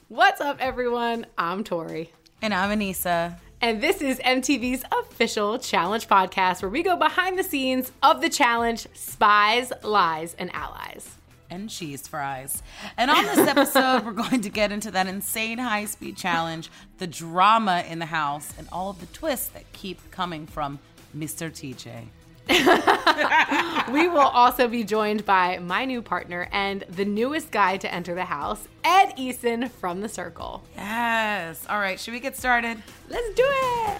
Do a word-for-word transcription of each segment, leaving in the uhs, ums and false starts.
What's up, everyone? I'm Tori. And I'm Anissa. And this is M T V's official challenge podcast where we go behind the scenes of the challenge, Spies, Lies, and Allies. And cheese fries. And on this episode, we're going to get into that insane high-speed challenge, the drama in the house, and all of the twists that keep coming from Mister T J. We will also be joined by my new partner and the newest guy to enter the house, Ed Eason from The Circle. Yes. All right, should we get started? Let's do it.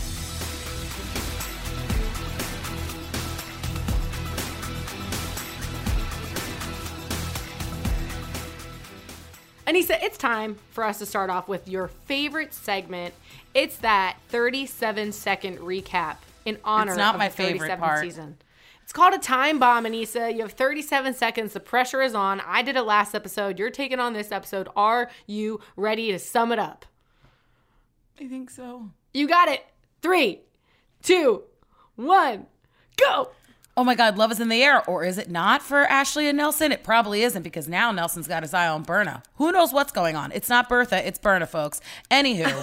Anissa, it's time for us to start off with your favorite segment. It's that thirty-seven second recap in honor It's not of my the favorite thirty-seventh part. season. It's called a time bomb, Anissa. You have thirty-seven seconds. The pressure is on. I did it last episode. You're taking on this episode. Are you ready to sum it up? I think so. You got it. Three, two, one, go. Oh my God, love is in the air. Or is it not for Ashley and Nelson? It probably isn't because now Nelson's got his eye on Berna. Who knows what's going on? It's not Bertha, it's Berna, folks. Anywho,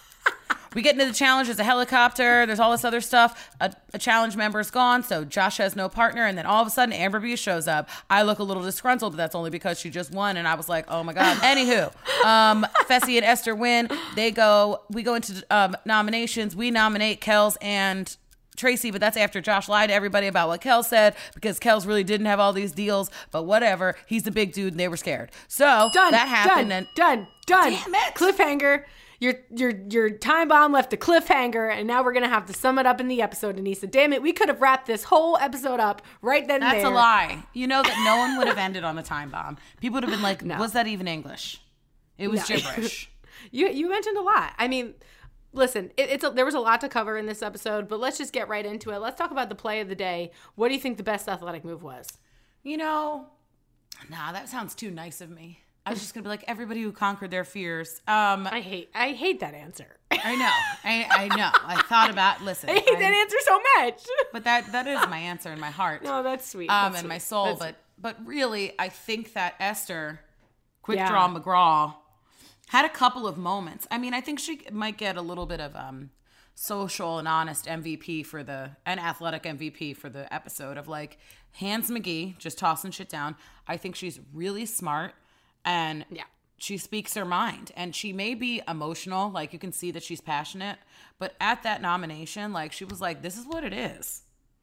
we get into the challenge. There's a helicopter. There's all this other stuff. A, a challenge member is gone, so Josh has no partner. And then all of a sudden, Amber Buse shows up. I look a little disgruntled, but that's only because she just won. And I was like, oh my God. Anywho, um, Fessy and Esther win. They go, we go into um, nominations. We nominate Kels and Tracy, but that's after Josh lied to everybody about what Kels said because Kels really didn't have all these deals, but whatever. He's the big dude and they were scared. So Done. that happened. Done. and done. Done. Damn it. Cliffhanger. Your your your time bomb left a cliffhanger, and now we're gonna have to sum it up in the episode, Anissa. Damn it, we could have wrapped this whole episode up right then and That's there. a lie. You know that no one would have ended on the time bomb. People would have been like, No. was that even English? It was No. gibberish. You you mentioned a lot. I mean, listen, it, it's a, there was a lot to cover in this episode, but let's just get right into it. Let's talk about the play of the day. What do you think the best athletic move was? You know, nah, that sounds too nice of me. I was just going to be like, everybody who conquered their fears. Um, I hate I hate that answer. I know. I, I know. I thought about, listen. I hate that I- answer so much. But that that is my answer in my heart. No, that's sweet. Um, That's and my sweet. soul. That's But but really, I think that Esther, Quick Yeah. Draw McGraw, had a couple of moments. I mean, I think she might get a little bit of um social and honest M V P for the, and athletic M V P for the episode of like Hans McGee just tossing shit down. I think she's really smart and Yeah. she speaks her mind, and she may be emotional. Like you can see that she's passionate, but at that nomination, like she was like, this is what it is.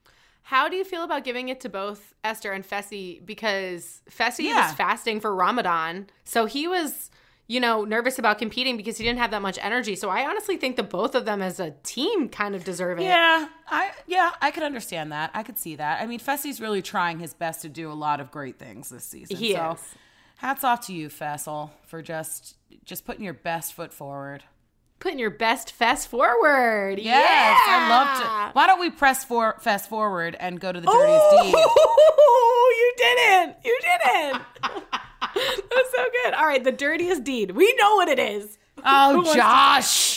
How do you feel about giving it to both Esther and Fessy? Because Fessy Yeah. was fasting for Ramadan, so he was, you know, nervous about competing because he didn't have that much energy. So I honestly think that both of them as a team kind of deserve it. Yeah, I yeah, I could understand that. I could see that. I mean, Fessy's really trying his best to do a lot of great things this season. He so is. hats off to you, Fessel, for just just putting your best foot forward. Putting your best fest forward. Yes, yeah. I love to. Why don't we press for Fess forward and go to the dirtiest deed? Oh, you didn't. You didn't. That's so good. All right, the dirtiest deed. We know what it is. Who Oh, wants to- Josh.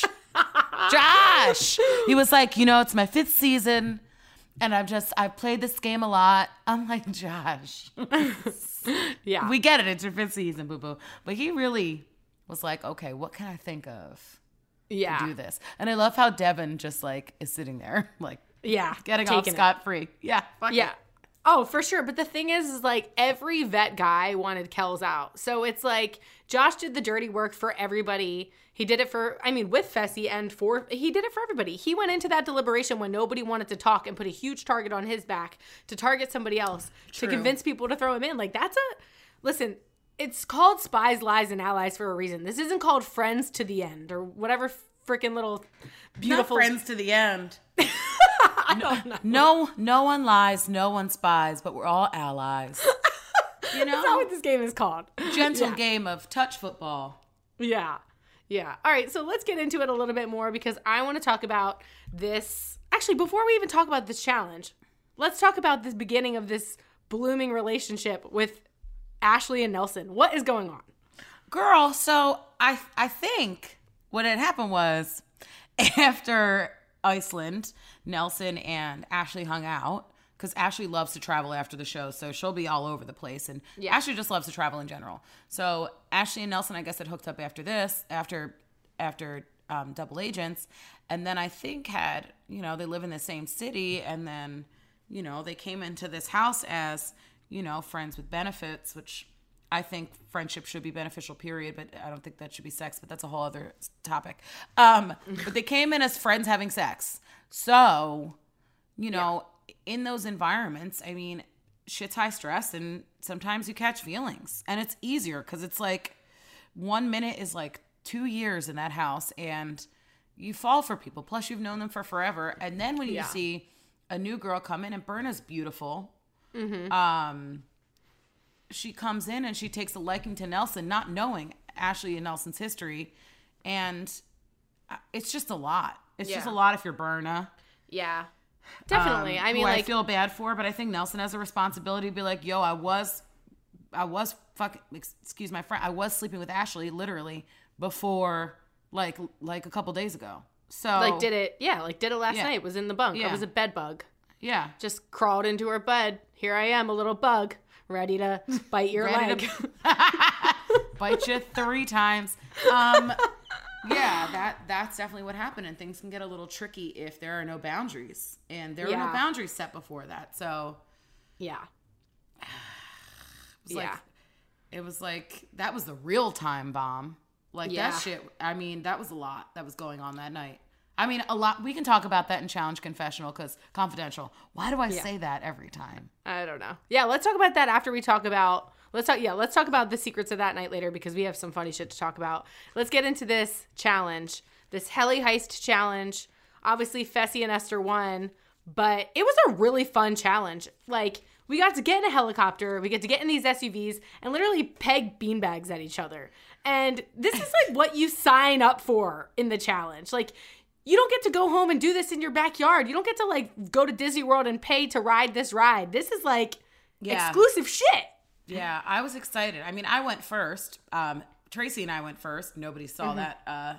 Josh. He was like, you know, it's my fifth season and I've just, I've played this game a lot. I'm like, Josh, Yeah. we get it. It's your fifth season, boo boo. But he really was like, okay, what can I think of yeah. to do this? And I love how Devin just like is sitting there, like Yeah. getting off taking it. scot free. Yeah. Fuck Yeah. it. Oh, for sure. But the thing is, is like every vet guy wanted Kels out. So it's like Josh did the dirty work for everybody. He did it for, I mean, with Fessy and for, he did it for everybody. He went into that deliberation when nobody wanted to talk and put a huge target on his back to target somebody else True. to convince people to throw him in. Like that's a, listen, it's called Spies, Lies, and Allies for a reason. This isn't called Friends to the End or whatever freaking little beautiful. Not friends to the end. I don't know. No, no one lies, no one spies, but we're all allies. You know? That's not what this game is called. Gentle Yeah. game of touch football. Yeah. Yeah. All right. So let's get into it a little bit more because I want to talk about this. Actually, before we even talk about this challenge, let's talk about the beginning of this blooming relationship with Ashley and Nelson. What is going on? Girl, so I I think what had happened was after Iceland, Nelson and Ashley hung out. because Ashley loves to travel after the show, so she'll be all over the place. And Yeah. Ashley just loves to travel in general. So Ashley and Nelson, I guess, had hooked up after this, after after um, Double Agents, and then I think had, you know, they live in the same city, and then, you know, they came into this house as, you know, friends with benefits, which I think friendship should be beneficial, period, but I don't think that should be sex, but that's a whole other topic. Um, but they came in as friends having sex. So, you know, yeah. in those environments, I mean, shit's high stress, and sometimes you catch feelings. And it's easier because it's like one minute is like two years in that house, and you fall for people. Plus, you've known them for forever. And then when you yeah. see a new girl come in, and Berna's beautiful, mm-hmm. um... she comes in and she takes a liking to Nelson, not knowing Ashley and Nelson's history. And it's just a lot. It's yeah. just a lot if you're Berna. Yeah, definitely. Um, I mean, who like, I feel bad for, but I think Nelson has a responsibility to be like, yo, I was, I was fucking, excuse my friend, I was sleeping with Ashley literally before, like, like a couple days ago. So like, did it, yeah, like did it last yeah. night, was in the bunk. Yeah. I was a bed bug. Yeah. Just crawled into her bed. Here I am, a little bug. Ready to bite your leg. To bite you three times. Um, yeah, that that's definitely what happened. And things can get a little tricky if there are no boundaries. And there yeah. were no boundaries set before that. So, yeah. It was yeah. like, it was like, that was the real time bomb. Like, yeah. that shit, I mean, that was a lot that was going on that night. I mean, a lot. We can talk about that in Challenge Confessional because confidential. Why do I yeah. say that every time? I don't know. Yeah, let's talk about that after we talk about. Let's talk. Yeah, let's talk about the secrets of that night later because we have some funny shit to talk about. Let's get into this challenge, this heli heist challenge. Obviously, Fessy and Esther won, but it was a really fun challenge. Like, we got to get in a helicopter, we get to get in these S U Vs and literally peg beanbags at each other. And this is like what you sign up for in the challenge. Like, you don't get to go home and do this in your backyard. You don't get to, like, go to Disney World and pay to ride this ride. This is, like, yeah. exclusive shit. Yeah, I was excited. I mean, I went first. Um, Tracy and I went first. Nobody saw mm-hmm. that. Uh,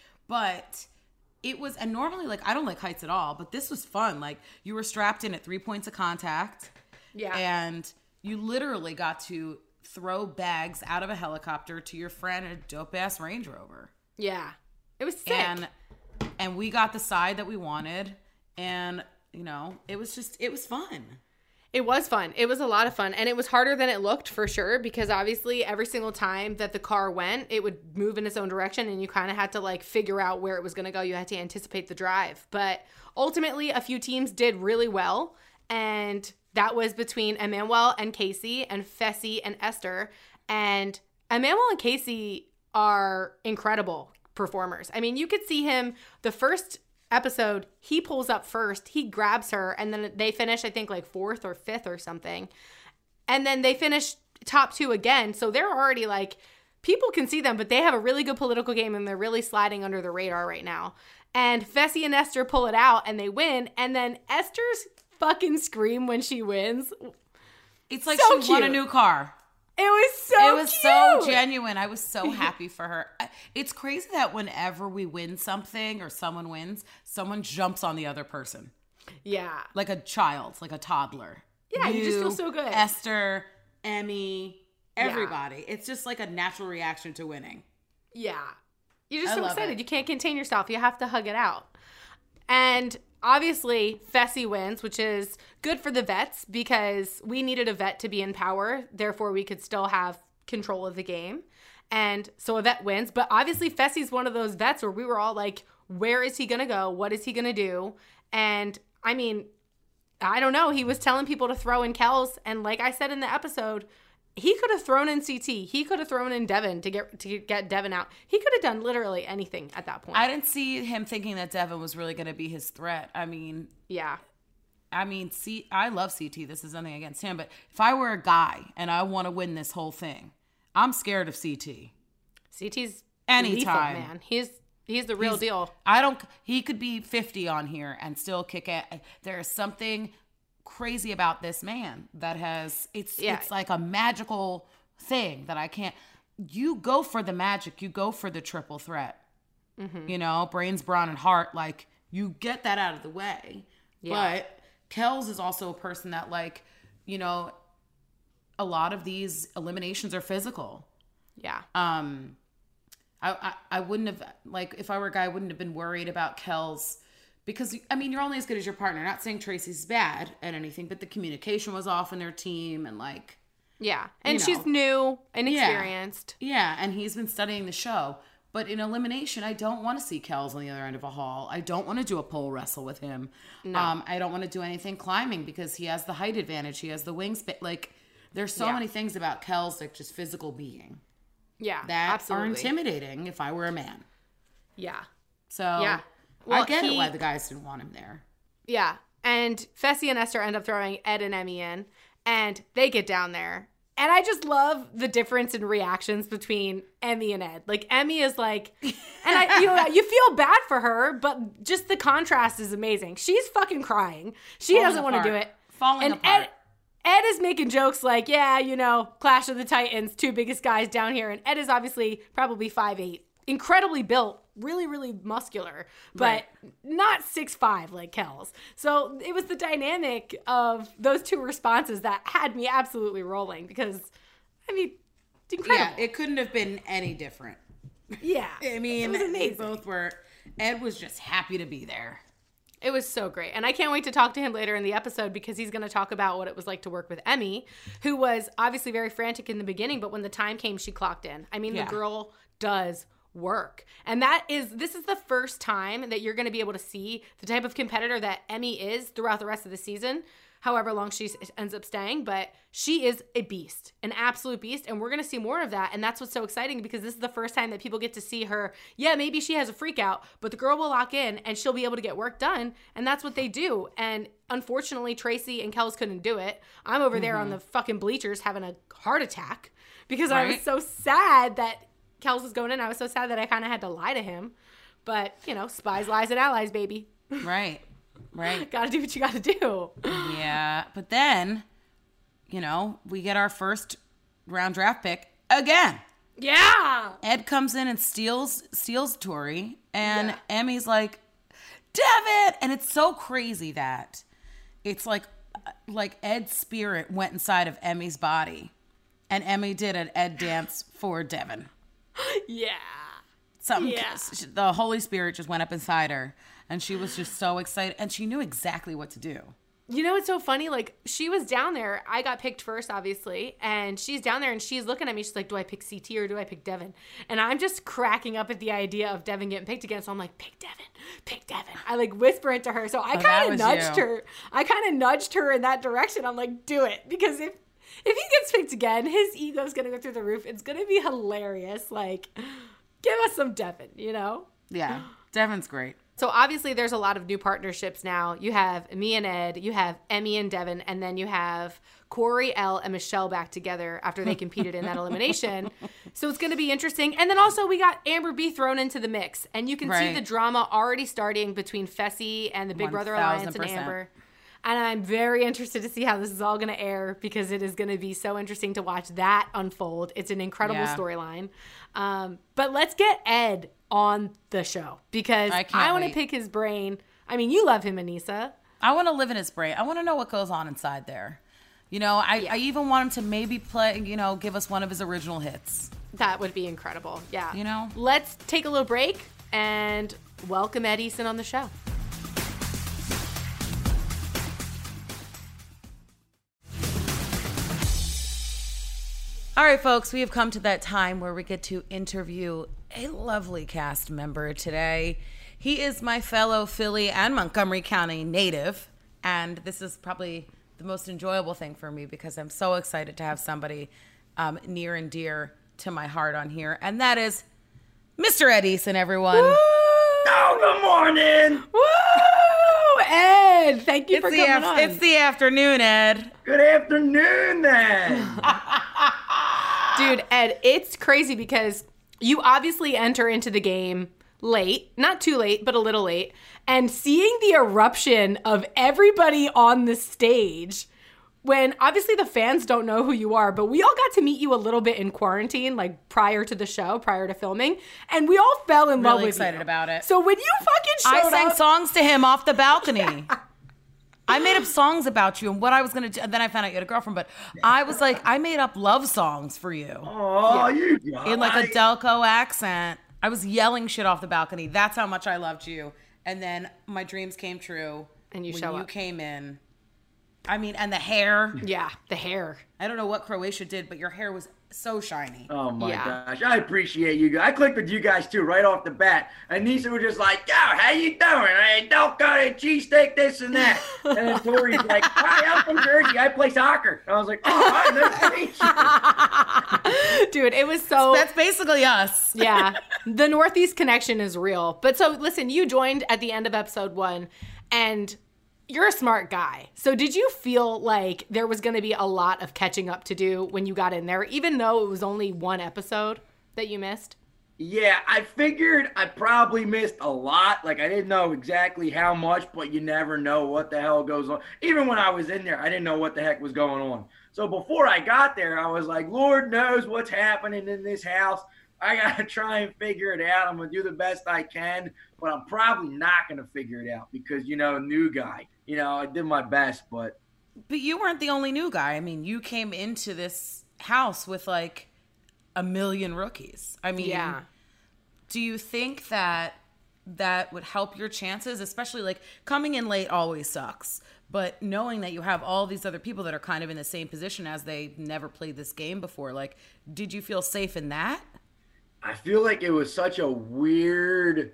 but it was, and normally, like, I don't like heights at all, but this was fun. Like, you were strapped in at three points of contact. Yeah. And you literally got to throw bags out of a helicopter to your friend in a dope-ass Range Rover. Yeah. It was sick. And And we got the side that we wanted. And, you know, it was just, it was fun. It was fun. It was a lot of fun. And it was harder than it looked for sure. Because obviously every single time that the car went, it would move in its own direction. And you kind of had to like figure out where it was going to go. You had to anticipate the drive. But ultimately a few teams did really well. And that was between Emmanuel and Casey and Fessy and Esther. And Emmanuel and Casey are incredible performers. I mean, you could see him the first episode, he pulls up first, he grabs her, and then they finish, I think, like fourth or fifth or something. And then they finish top two again. So they're already like, people can see them, but they have a really good political game and they're really sliding under the radar right now. And Fessy and Esther pull it out and they win. And then Esther's fucking scream when she wins. It's like so she cute. won a new car. It was so It was cute. so genuine. I was so happy for her. It's crazy that whenever we win something or someone wins, someone jumps on the other person. Yeah. Like a child, like a toddler. Yeah, you, you just feel so good. Esther, Emmy, everybody. Yeah. It's just like a natural reaction to winning. Yeah. You're just I so excited. It. You can't contain yourself. You have to hug it out. And obviously, Fessy wins, which is good for the vets because we needed a vet to be in power. Therefore, we could still have control of the game. And so a vet wins. But obviously, Fessy's one of those vets where we were all like, where is he going to go? What is he going to do? And I mean, I don't know. He was telling people to throw in Kels. And like I said in the episode, he could have thrown in C T. He could have thrown in Devin to get to get Devin out. He could have done literally anything at that point. I didn't see him thinking that Devin was really going to be his threat. I mean, yeah. I mean, C- I love C T. This is nothing against him. But if I were a guy and I want to win this whole thing, I'm scared of C T. C T's anytime, lethal, man. He's he's the real he's, deal. I don't. He could be fifty on here and still kick it. There is something crazy about this man that has it's yeah. it's like a magical thing that I can't. You go for the magic. You go for the triple threat. Mm-hmm. You know, brains, brawn, and heart. Like you get that out of the way. Yeah. But Kells is also a person that, like, you know, a lot of these eliminations are physical. Yeah. Um, I, I, I wouldn't have, like, if I were a guy, I wouldn't have been worried about Kells because, I mean, you're only as good as your partner. Not saying Tracy's bad at anything, but the communication was off in their team and, like, yeah. And you she's know. new and experienced. Yeah. yeah, and he's been studying the show. But in elimination, I don't want to see Kells on the other end of a hall. I don't want to do a pole wrestle with him. No. Um, I don't want to do anything climbing because he has the height advantage. He has the wingspan. Like, there's so Yeah. many things about Kells, like just physical being, Yeah. that absolutely. are intimidating if I were a man. Yeah. So Yeah. I Well, get he- it why the guys didn't want him there. Yeah. And Fessy and Esther end up throwing Ed and Emmy in, and they get down there. And I just love the difference in reactions between Emmy and Ed. Like, Emmy is like, and I, you know, you feel bad for her, but just the contrast is amazing. She's fucking crying. She Falling doesn't want to apart. do it. Falling and apart. Ed, Ed is making jokes like, yeah, you know, Clash of the Titans, two biggest guys down here. And Ed is obviously probably five eight, incredibly built, really, really muscular, but Right. not six five like Kells. So it was the dynamic of those two responses that had me absolutely rolling because, I mean, it's incredible. Yeah, it couldn't have been any different. Yeah. I mean, it was they amazing. both were. Ed was just happy to be there. It was so great. And I can't wait to talk to him later in the episode because he's going to talk about what it was like to work with Emmy, who was obviously very frantic in the beginning, but when the time came, she clocked in. I mean, Yeah. the girl does work. And that is, this is the first time that you're going to be able to see the type of competitor that Emmy is throughout the rest of the season, however long she ends up staying. But she is a beast, an absolute beast. And we're going to see more of that. And that's what's so exciting because this is the first time that people get to see her. Yeah, maybe she has a freak out, but the girl will lock in and she'll be able to get work done. And that's what they do. And unfortunately, Tracy and Kells couldn't do it. I'm over there on the fucking bleachers having a heart attack because I was Right. so sad that Kells was going in. I was so sad that I kind of had to lie to him. But, you know, spies, lies, and allies, baby. Right. Right. Gotta do what you gotta do. Yeah. But then, you know, we get our first round draft pick again. Yeah. Ed comes in and steals steals Tori, and Yeah. Emmy's like, Devin! And it's so crazy that it's like like Ed's spirit went inside of Emmy's body, and Emmy did an Ed dance for Devin. Yeah. Something, Yeah. the Holy Spirit just went up inside her, and she was just so excited, and she knew exactly what to do. You know what's so funny? Like, she was down there. I got picked first, obviously. And she's down there and she's looking at me. She's like, do I pick C T or do I pick Devin? And I'm just cracking up at the idea of Devin getting picked again. So I'm like, pick Devin, pick Devin. I like whisper it to her. So I Oh, that kind of was nudged you. her. I kind of nudged her in that direction. I'm like, do it. Because if, if he gets picked again, his ego's going to go through the roof. It's going to be hilarious. Like, give us some Devin, you know? Yeah, Devin's great. So obviously there's a lot of new partnerships now. You have me and Ed, you have Emmy and Devin, and then you have Corey, Elle, and Michelle back together after they competed in that elimination. So it's going to be interesting. And then also we got Amber B thrown into the mix. And you can see Right. the drama already starting between Fessy and the Big Brother Alliance and one thousand percent. Amber. And I'm very interested to see how this is all going to air because it is going to be so interesting to watch that unfold. It's an incredible Yeah. storyline. Um, but let's get Ed on the show because I I, can't want to wait. pick his brain. I mean, you love him, Anissa. I want to live in his brain. I want to know what goes on inside there. You know, I, Yeah. I even want him to maybe play, you know, give us one of his original hits. That would be incredible. Yeah. You know? Let's take a little break and welcome Ed Eason on the show. All right, folks, we have come to that time where we get to interview a lovely cast member today. He is my fellow Philly and Montgomery County native, and this is probably the most enjoyable thing for me because I'm so excited to have somebody um, near and dear to my heart on here, and that is Mister Ed Eason, everyone. Oh, good morning. Woo! Ed, thank you It's for the, coming af- on. it's the afternoon, Ed. Good afternoon, then. Dude, Ed, it's crazy because you obviously enter into the game late, not too late, but a little late, and seeing the eruption of everybody on the stage when obviously the fans don't know who you are, but we all got to meet you a little bit in quarantine, like prior to the show, prior to filming, and we all fell in love Really with excited you. about it. So when you fucking showed I sang up, songs to him off the balcony. I made up songs about you and what I was going to do. And then I found out you had a girlfriend, but I was like, I made up love songs for you. Oh, you In like a Delco accent. I was yelling shit off the balcony. That's how much I loved you. And then my dreams came true. And you when show you up. came in. I mean, and the hair. Yeah, the hair. I don't know what Croatia did, but your hair was so shiny. Oh my Yeah. gosh, I appreciate you guys. I clicked with you guys too right off the bat. And Nisa was just like, yo, how you doing? I don't got a cheesesteak, this and that. And then Tori's like, hi, I'm from Jersey. I play soccer. And I was like, oh, hi, nice to meet you. Dude, it was so... That's basically us. Yeah. The Northeast connection is real. But so, listen, you joined at the end of episode one, and you're a smart guy. So did you feel like there was going to be a lot of catching up to do when you got in there, even though it was only one episode that you missed? Yeah, I figured I probably missed a lot. Like, I didn't know exactly how much, but you never know what the hell goes on. Even when I was in there, I didn't know what the heck was going on. So before I got there, I was like, Lord knows what's happening in this house. I got to try and figure it out. I'm going to do the best I can, but I'm probably not going to figure it out because, you know, new guy. You know, I did my best, but... But you weren't the only new guy. I mean, you came into this house with like a million rookies. I mean, Yeah. do you think that that would help your chances? Especially like coming in late always sucks. But knowing that you have all these other people that are kind of in the same position as they never played this game before, like, did you feel safe in that? I feel like it was such a weird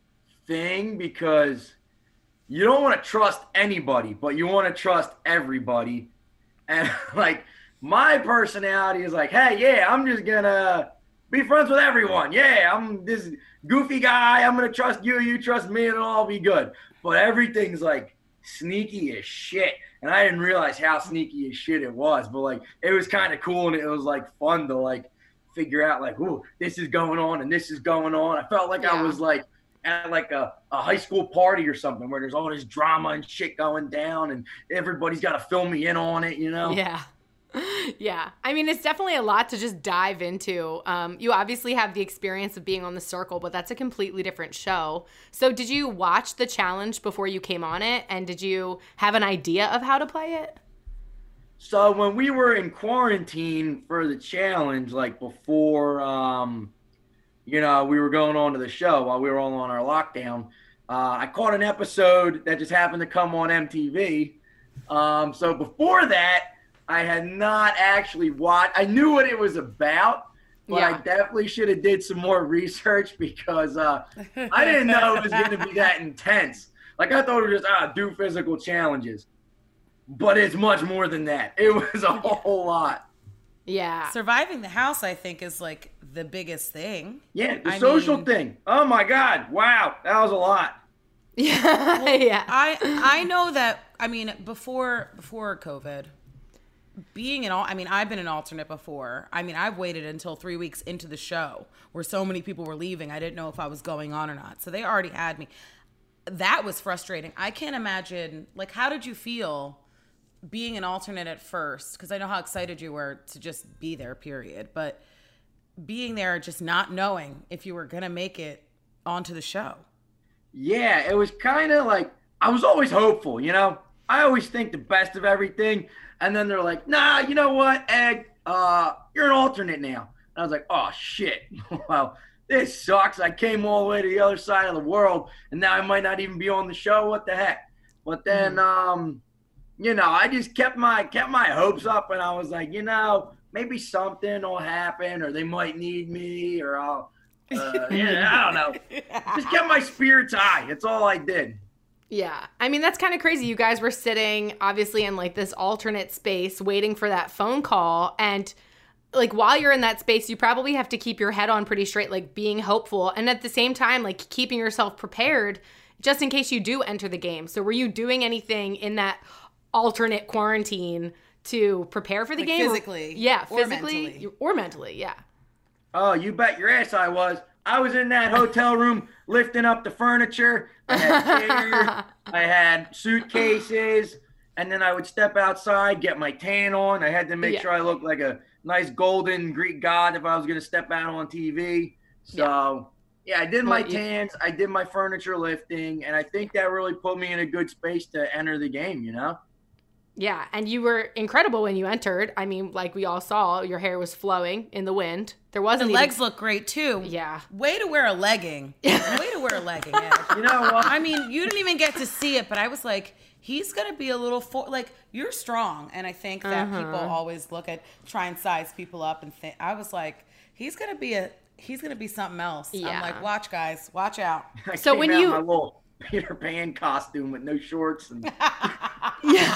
thing because you don't want to trust anybody, but you want to trust everybody. And like my personality is like, hey, yeah, I'm just gonna be friends with everyone. Yeah, I'm this goofy guy. I'm gonna trust you. You trust me, and it'll all be good. But everything's like sneaky as shit. And I didn't realize how sneaky as shit it was. But like it was kind of cool, and it was like fun to like figure out like, ooh, this is going on and this is going on. I felt like Yeah. I was like at like a, a high school party or something where there's all this drama and shit going down and everybody's got to fill me in on it, you know? Yeah. Yeah. I mean, it's definitely a lot to just dive into. Um, you obviously have the experience of being on The Circle, but that's a completely different show. So did you watch the challenge before you came on it? And did you have an idea of how to play it? So when we were in quarantine for the challenge, like before, um, you know, we were going on to the show while we were all on our lockdown, uh, I caught an episode that just happened to come on M T V. Um, so before that, I had not actually watched. I knew what it was about, but Yeah. I definitely should have did some more research because uh, I didn't know it was going to be that intense. Like I thought it was just ah, do physical challenges, but it's much more than that. It was a whole lot. Yeah. Surviving the house, I think, is like the biggest thing. Yeah, the I social mean- thing. Oh my God! Wow, that was a lot. Yeah. Yeah. I I know that. I mean, before before COVID, being an al- I mean, I've been an alternate before. I mean, I've waited until three weeks into the show where so many people were leaving. I didn't know if I was going on or not. So they already had me. That was frustrating. I can't imagine. Like, how did you feel being an alternate at first? Because I know how excited you were to just be there. Period. But being there, just not knowing if you were gonna make it onto the show. Yeah, it was kind of like I was always hopeful, you know. I always think the best of everything, and then they're like, "Nah, you know what, Ed? Uh, you're an alternate now." And I was like, "Oh shit! Well, this sucks. I came all the way to the other side of the world, and now I might not even be on the show. What the heck?" But then, um, you know, I just kept my kept my hopes up, and I was like, you know, maybe something will happen, or they might need me, or I'll. Uh, yeah, I don't know. Just kept my spirits high. That's all I did. Yeah. I mean, that's kind of crazy. You guys were sitting obviously in like this alternate space waiting for that phone call. And like while you're in that space, you probably have to keep your head on pretty straight, like being hopeful. And at the same time, like keeping yourself prepared just in case you do enter the game. So were you doing anything in that alternate quarantine to prepare for the Like game? physically Yeah, or physically mentally? or mentally. Yeah. Oh, you bet your ass I was. I was in that hotel room lifting up the furniture. I had chairs, I had suitcases, and then I would step outside, get my tan on. I had to make Yeah. sure I looked like a nice golden Greek god if I was going to step out on T V. So, Yeah, I did my What you- tans, I did my furniture lifting, and I think that really put me in a good space to enter the game, you know? Yeah, and you were incredible when you entered. I mean, like we all saw, your hair was flowing in the wind. There The wasn't even- legs look great too. Yeah. Way to wear a legging. Way to wear a legging. Ed. You know what? I mean, you didn't even get to see it, but I was like, he's gonna be a little for like you're strong, and I think that Uh-huh. people always look at try and size people up and think. I was like, he's gonna be a he's gonna be something else. Yeah. I'm like, watch guys, watch out. I So came when out in you- my little Peter Pan costume with no shorts and Yeah.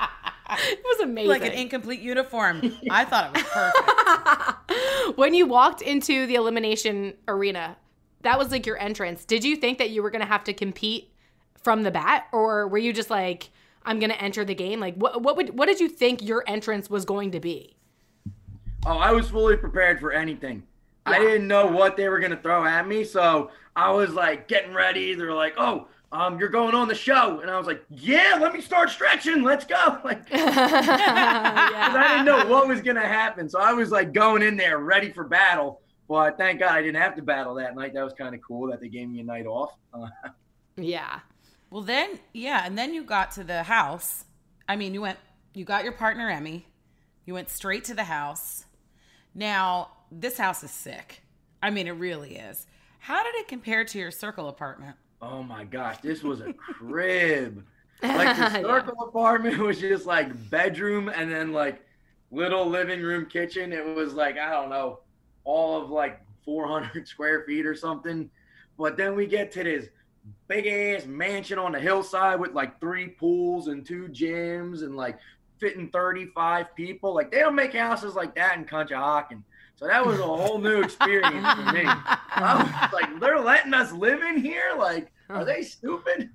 It was amazing. Like an incomplete uniform. I thought it was perfect. When you walked into the elimination arena, that was like your entrance. Did you think that you were going to have to compete from the bat, or were you just like, I'm going to enter the game? Like, what what would what did you think your entrance was going to be? oh, I was fully prepared for anything. I Yeah. didn't know what they were gonna throw at me, so I was like getting ready. They're like, "Oh, um, you're going on the show," and I was like, "Yeah, let me start stretching. Let's go!" Like, 'cause Yeah. I didn't know what was gonna happen, so I was like going in there ready for battle. But thank God I didn't have to battle that night. That was kind of cool that they gave me a night off. Uh, Yeah. Well, then, yeah, and then you got to the house. I mean, you went, you got your partner, Emmy. You went straight to the house. Now, this house is sick. I mean, it really is. How did it compare to your circle apartment? oh my gosh, this was a crib. Like the circle apartment was just like bedroom and then like little living room kitchen. It was like, I don't know, all of like four hundred square feet or something. But then we get to this big ass mansion on the hillside with like three pools and two gyms and like fitting thirty-five people. Like they don't make houses like that in Conshohocken. So that was a whole new experience for me. I was like, they're letting us live in here? Like, are they stupid?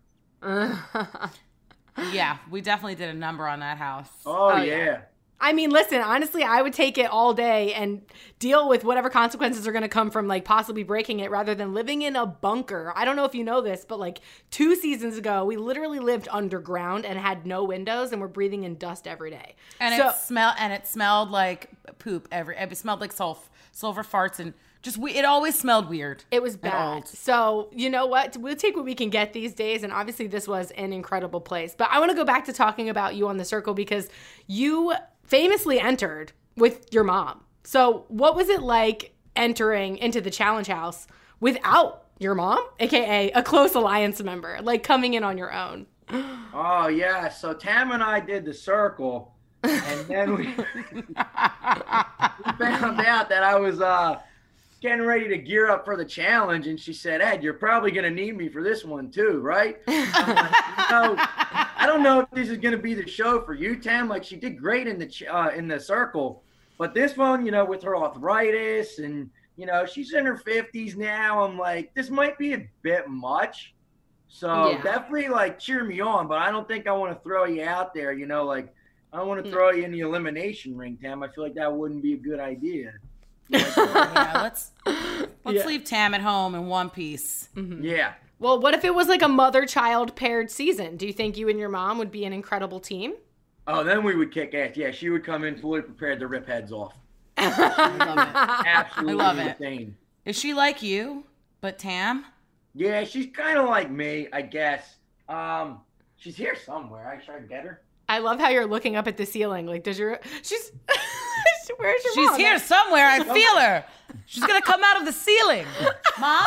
Yeah, we definitely did a number on that house. Oh, Oh, yeah. yeah. I mean, listen, honestly, I would take it all day and deal with whatever consequences are going to come from like possibly breaking it rather than living in a bunker. I don't know if you know this, but like two seasons ago, we literally lived underground and had no windows and we're breathing in dust every day. And so, it smelled and it smelled like poop every it smelled like sulf sulfur farts and just we it always smelled weird. it was and bad. old. So, you know what? We'll take what we can get these days. And obviously, this was an incredible place. But I want to go back to talking about you on the circle because you famously entered with your mom. So, what was it like entering into the challenge house without your mom, aka a close alliance member, like coming in on your own? Oh, yeah. So Tam and I did the circle. And then we, we found out that I was uh, getting ready to gear up for the challenge. And she said, Ed, you're probably going to need me for this one too, right? I'm like, no, I don't know if this is going to be the show for you, Tam. Like, she did great in the ch- uh, in the circle. But this one, you know, with her arthritis and, you know, she's in her fifties now. I'm like, this might be a bit much. So Yeah. definitely, like, cheer me on. But I don't think I want to throw you out there, you know, like, I don't want to throw you in the elimination ring, Tam. I feel like that wouldn't be a good idea. Like, Yeah, let's let's Yeah. leave Tam at home in one piece. yeah. Well, what if it was like a mother-child paired season? Do you think you and your mom would be an incredible team? Oh, then we would kick ass. Yeah, she would come in fully prepared to rip heads off. I love it. Absolutely love it. insane. Is she like you, but Tam? Yeah, she's kind of like me, I guess. Um, she's here somewhere. I should I get her. I love how you're looking up at the ceiling. Like, does your she's where's your She's mom? here somewhere. I feel her. She's gonna come out of the ceiling. Mom?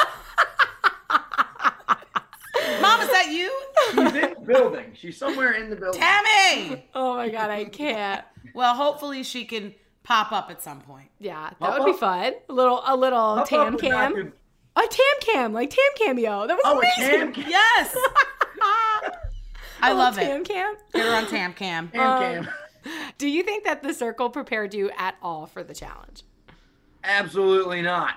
Mom, is that you? She's in the building. She's somewhere in the building. Tammy! Oh my god, I can't. Well, hopefully she can pop up at some point. Yeah, that Pop would be up? fun. A little, a little Up, up tam would not cam. do- A tam cam, like tam cameo. That was Oh, a amazing. tam cam. Yes! I A love little it. Tam cam. Get her on Tam Cam. Tam cam. Do you think that the circle prepared you at all for the challenge? Absolutely not.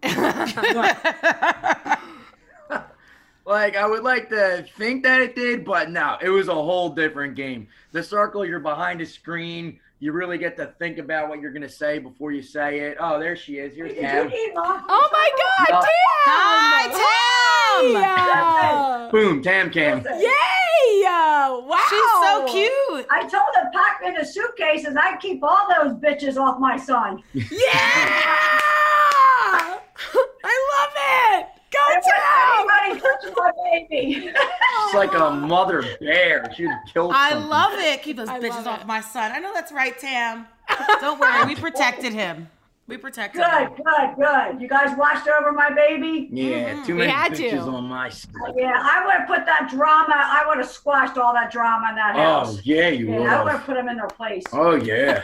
Like, I would like to think that it did, but no, it was a whole different game. The circle, you're behind a screen. You really get to think about what you're going to say before you say it. Oh, there she is. Here's Tam. Oh my god, No. Tam! Hi, Tam! Yeah! Boom, Tam cam. Yay! Wow! She's so cute. I told him pack me in a suitcase and I'd keep all those bitches off my son. Yeah! I love it! Go baby. She's like a mother bear. She would kill I something. love it. Keep those I bitches love off it. my son. I know that's right, Tam. Don't worry. We protected him. We protected him. Good, good, good. You guys watched over my baby? Yeah, too We many had to. bitches on my side. Yeah, I would have put that drama, I would have squashed all that drama in that house. Oh, yeah, you Yeah, would I would have have. put them in their place. Oh, yeah.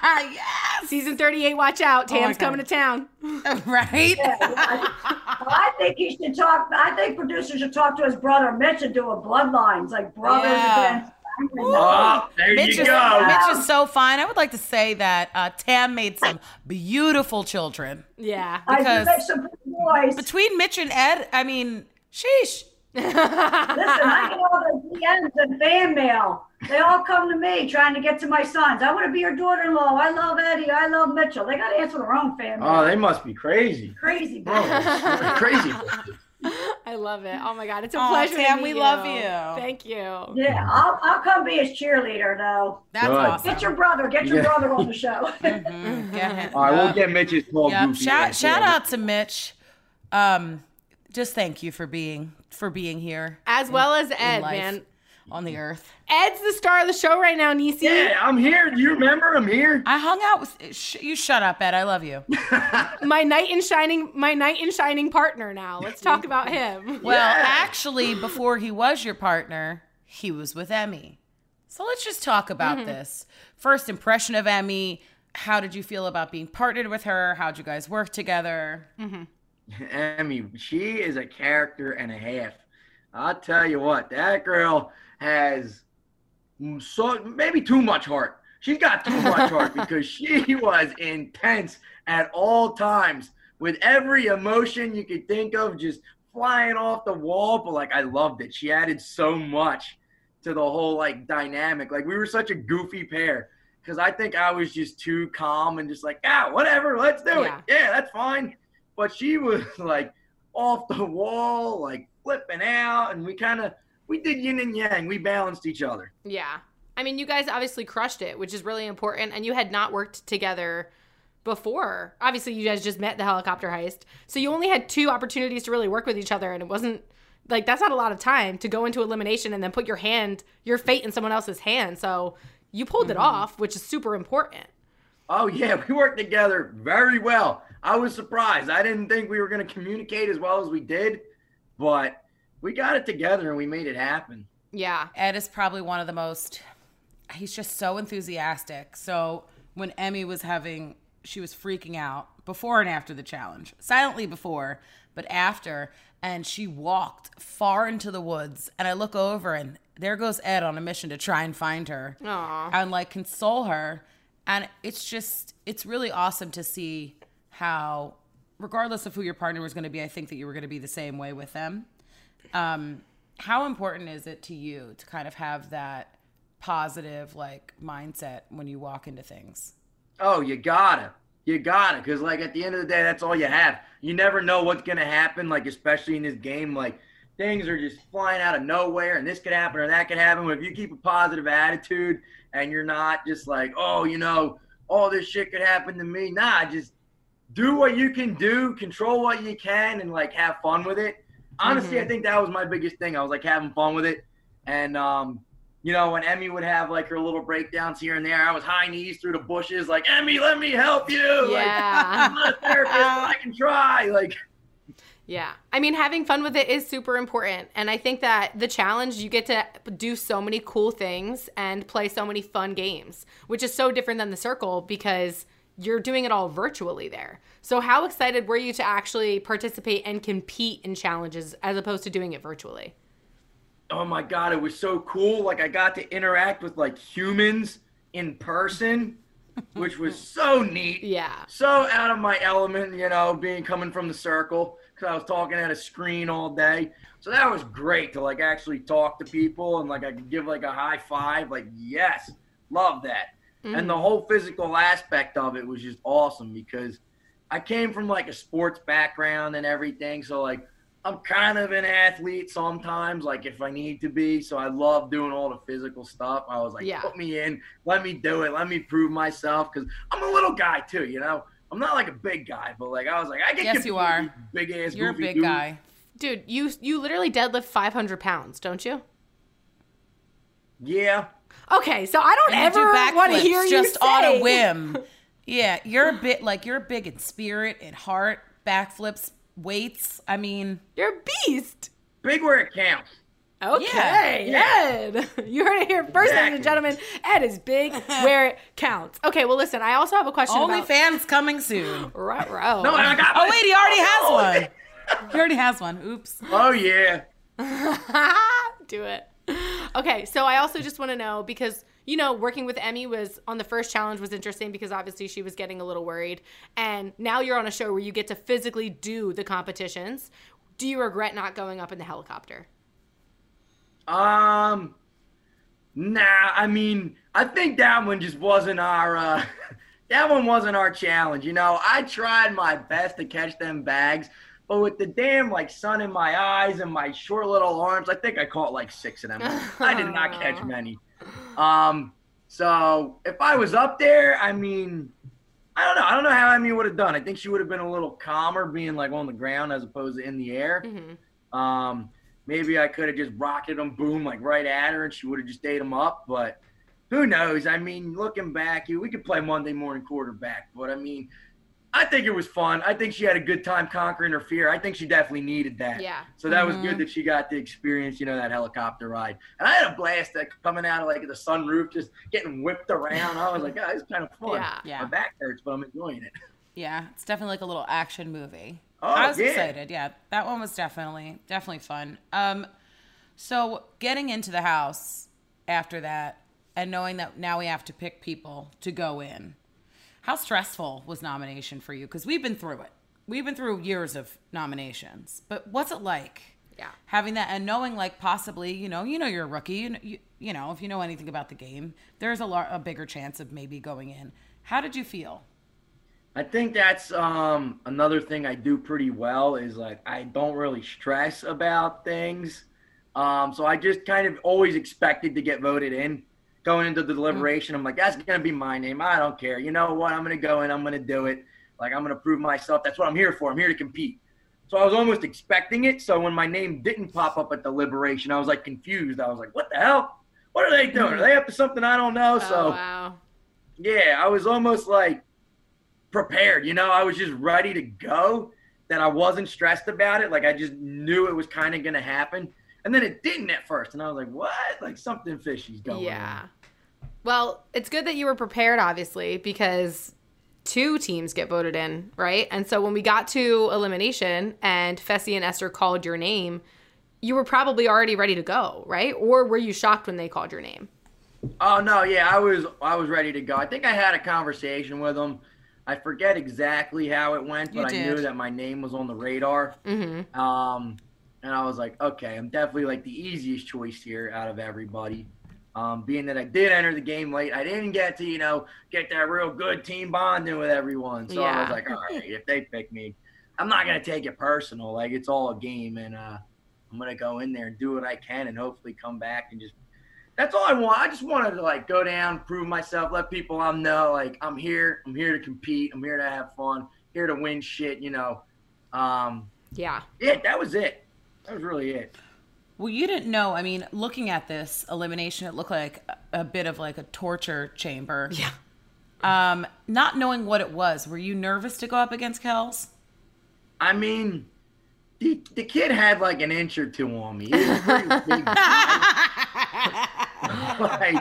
Yes. Season thirty-eight, watch out. Oh my Tam's God. coming to town. Right? Yeah, I, I think he should talk, I think producer should talk to his brother Mitch and do a bloodlines, like brothers Yeah. against. Oh, there Mitch you is, go. Mitch is so fine. I would like to say that uh, Tam made some beautiful children. Yeah. I because- do make some pretty boys. Between Mitch and Ed, I mean, sheesh. Listen, I get all the D Ms and fan mail. They all come to me trying to get to my sons. I want to be your daughter-in-law. I love Eddie. I love Mitchell. They got to answer their own fan mail. Oh, they must be crazy. Crazy. Oh, they're crazy. I love it. Oh my God. It's a Aw, pleasure. Tam, to we meet love you. you. Thank you. Yeah, I'll, I'll come be his cheerleader, though. That's Good. awesome. Get your brother. Get your Yeah. brother on the show. Mhm, get him. All right, we'll Yep. get Mitch's small Yep. goofy Shout, ass shout there. out to Mitch. Um, just thank you for being for being here As well as in Ed, life, man. on the earth. Ed's the star of the show right now, Nisi. Yeah, I'm here. Do you remember I'm here? I hung out with sh- you. Shut up, Ed. I love you. My knight in shining, my knight in shining partner. Now let's talk about him. Well, Yeah. actually, before he was your partner, he was with Emmy. So let's just talk about this. First impression of Emmy. How did you feel about being partnered with her? How'd you guys work together? Emmy, she is a character and a half. I'll tell you what, that girl has so maybe too much heart. She's got too much heart because she was intense at all times with every emotion you could think of just flying off the wall. But like, I loved it. She added so much to the whole like dynamic. Like, we were such a goofy pair because I think I was just too calm and just like, ah, whatever, let's do Yeah. it. Yeah, that's fine. But she was like off the wall, like flipping out, and we kind of we did yin and yang. We balanced each other. Yeah. I mean, you guys obviously crushed it, which is really important. And you had not worked together before. Obviously, you guys just met the helicopter heist. So you only had two opportunities to really work with each other. And it wasn't like, that's not a lot of time to go into elimination and then put your hand, your fate in someone else's hand. So you pulled it off, which is super important. Oh yeah, we worked together very well. I was surprised. I didn't think we were going to communicate as well as we did, but we got it together and we made it happen. Yeah. Ed is probably one of the most, he's just so enthusiastic. So when Emmy was having, she was freaking out before and after the challenge, silently before, but after, and she walked far into the woods, and I look over and there goes Ed on a mission to try and find her Aw. and like console her. And it's just, it's really awesome to see how, regardless of who your partner was going to be, I think that you were going to be the same way with them. Um, how important is it to you to kind of have that positive like mindset when you walk into things? Oh, you gotta. You gotta. Because, like, at the end of the day, that's all you have. You never know what's going to happen, like, especially in this game. Like, things are just flying out of nowhere, and this could happen or that could happen. But if you keep a positive attitude and you're not just like, oh, you know, all this shit could happen to me. Nah, just do what you can do, control what you can, and, like, have fun with it. Honestly, Mhm. I think that was my biggest thing. I was, like, having fun with it. And, um, you know, when Emmy would have, like, her little breakdowns here and there, I was high knees through the bushes, like, Emmy, let me help you. Like, Yeah. I'm not a therapist, but I can try. Like, Yeah. I mean, having fun with it is super important. And I think that the challenge, you get to do so many cool things and play so many fun games, which is so different than the circle because you're doing it all virtually there. So how excited were you to actually participate and compete in challenges as opposed to doing it virtually? oh my God, it was so cool. Like, I got to interact with, like, humans in person, which was so neat. Yeah. So out of my element, you know, being coming from the circle, because I was talking at a screen all day. So that was great to, like, actually talk to people and, like, I could give, like, a high five. Like, yes, love that. Mm-hmm. And the whole physical aspect of it was just awesome because I came from, like, a sports background and everything. So, like, I'm kind of an athlete sometimes, like, if I need to be. So I love doing all the physical stuff. I was like, Yeah. put me in, let me do it, let me prove myself, because I'm a little guy too, you know. I'm not like a big guy, but like I was like, I can Yes, compete you with are. these big ass You're a goofy big dudes. guy. Dude, you you literally deadlift five hundred pounds, don't you? Yeah. Okay, so I don't And you do ever want to backflips hear you just say. on a whim. Yeah, you're a bit like you're big in spirit and heart. Backflips, weights. I mean, You're a beast. Big where it counts. Okay, Yeah. Ed. You heard it here first, ladies and Exactly. gentlemen. Ed is big where it counts. Okay, well, listen, I also have a question about... OnlyFans coming soon. Ruh-roh. No, I got Oh my- wait, he already has Oh, one. He already has one. Oops. Oh, yeah. Do it. Okay, so I also just want to know, because, you know, working with Emmy was on the first challenge was interesting because obviously she was getting a little worried. And now you're on a show where you get to physically do the competitions. Do you regret not going up in the helicopter? Um, nah, I mean, I think that one just wasn't our, uh, that one wasn't our challenge. You know, I tried my best to catch them bags, but with the damn, like, sun in my eyes and my short little arms, I think I caught like six of them. I did not catch many. Um, so if I was up there, I mean, I don't know. I don't know how Emmy would have done. I think she would have been a little calmer being like on the ground as opposed to in the air. Mm-hmm. Um, maybe I could have just rocketed them, boom, like right at her, and she would have just ate them up. But who knows? I mean, looking back, we could play Monday morning quarterback. But I mean, I think it was fun. I think she had a good time conquering her fear. I think she definitely needed that. Yeah. So that Mhm. was good that she got to experience, you know, that helicopter ride. And I had a blast at coming out of like the sunroof, just getting whipped around. I was like, oh, it's kind of fun. Yeah. Yeah. My back hurts, but I'm enjoying it. Yeah, it's definitely like a little action movie. Oh, I was yeah. excited. Yeah, that one was definitely definitely fun. Um, so getting into the house after that and knowing that now we have to pick people to go in. How stressful was nomination for you? Because we've been through it. We've been through years of nominations. But what's it like? Yeah. Having that and knowing like possibly, you know, you know you're a rookie. You know, you, you know if you know anything about the game, there's a, lar- a bigger chance of maybe going in. How did you feel? I think that's um, another thing I do pretty well is like I don't really stress about things. Um, so I just kind of always expected to get voted in. Going into the deliberation, I'm like, that's going to be my name. I don't care. You know what? I'm going to go in. I'm going to do it. Like, I'm going to prove myself. That's what I'm here for. I'm here to compete. So I was almost expecting it. So when my name didn't pop up at deliberation, I was like confused. I was like, what the hell? What are they doing? Are they up to something I don't know? Oh, So wow. yeah, I was almost like prepared. You know, I was just ready to go, that I wasn't stressed about it. Like, I just knew it was kind of going to happen. And then it didn't at first. And I was like, what? Like, something fishy's going Yeah. on. Well, it's good that you were prepared, obviously, because two teams get voted in, right? And so when we got to elimination and Fessy and Esther called your name, you were probably already ready to go, right? Or were you shocked when they called your name? Oh, no, yeah, I was I was ready to go. I think I had a conversation with them. I forget exactly how it went, You but I did. knew that my name was on the radar. Mm-hmm. Um, and I was like, okay, I'm definitely like the easiest choice here out of everybody. Um, being that I did enter the game late, I didn't get to, you know, get that real good team bonding with everyone. So I Yeah. was like, all right, if they pick me, I'm not going to take it personal. Like, it's all a game, and uh, I'm going to go in there and do what I can and hopefully come back and just – that's all I want. I just wanted to, like, go down, prove myself, let people I know, like, I'm here. I'm here to compete. I'm here to have fun, here to win shit, you know. Um, Yeah. yeah, that was it. That was really it. Well, you didn't know. I mean, looking at this elimination, it looked like a, a bit of like a torture chamber. Yeah. Um, not knowing what it was, were you nervous to go up against Kels? I mean, the, the kid had like an inch or two on me. He was a pretty big guy. Like,